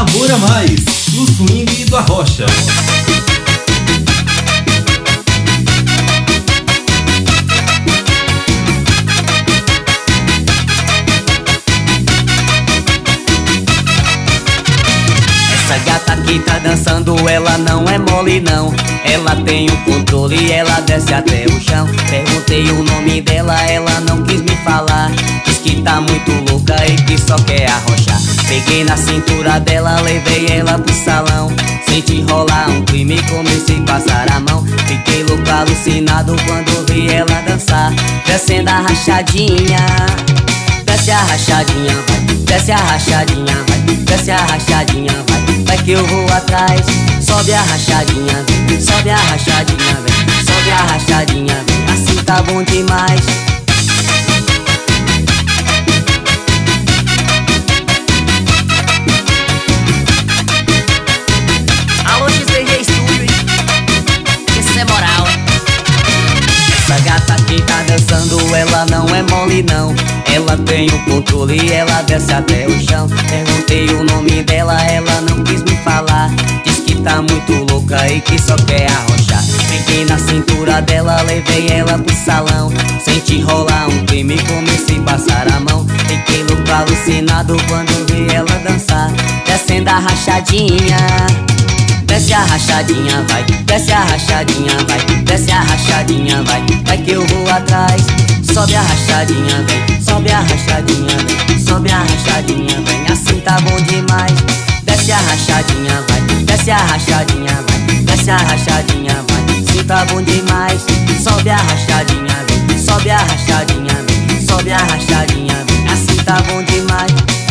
Sabor a mais, no swing do Arrocha. Essa gata que tá dançando, ela não é mole não. Ela tem o controle, ela desce até o chão. Perguntei o nome dela, ela não quis me falar. Diz que tá muito louca e que só quer arrochar. Peguei na cintura dela, levei ela pro salão. Senti rolar um crime, comecei a passar a mão. Fiquei louco, alucinado quando vi ela dançar. Descendo a rachadinha, desce a rachadinha, vai. Desce a rachadinha, vai. Desce a rachadinha, vai. Vai que eu vou atrás. Sobe a rachadinha, vem. Sobe a rachadinha, vem. Sobe a rachadinha, vem. Assim tá bom demais. Alô, XDG Studio, hein? Esse é moral. Essa gata que tá dançando, ela não é mole não. Ela tem o controle, ela desce até o chão. Perguntei o nome dela, ela não quis me falar. Diz que tá muito louca e que só quer arrochar. Peguei na cintura dela, levei ela pro salão. Senti rolar um crime, comecei a passar a mão. Fiquei louco, alucinado quando vi ela dançar. Descendo a rachadinha, desce a rachadinha, vai. Desce a rachadinha, vai. Desce a rachadinha, vai. Vai que eu vou atrás. Sobe a rachadinha, vem. Sobe a rachadinha, vem. Sobe a rachadinha, vem. Assim tá bom demais. Desce a rachadinha, vai. Desce a rachadinha, vai. Desce a rachadinha, vai. Assim tá bom demais. Sobe a rachadinha, vem. Sobe a rachadinha, vem. Sobe a rachadinha, vem. Assim tá bom demais.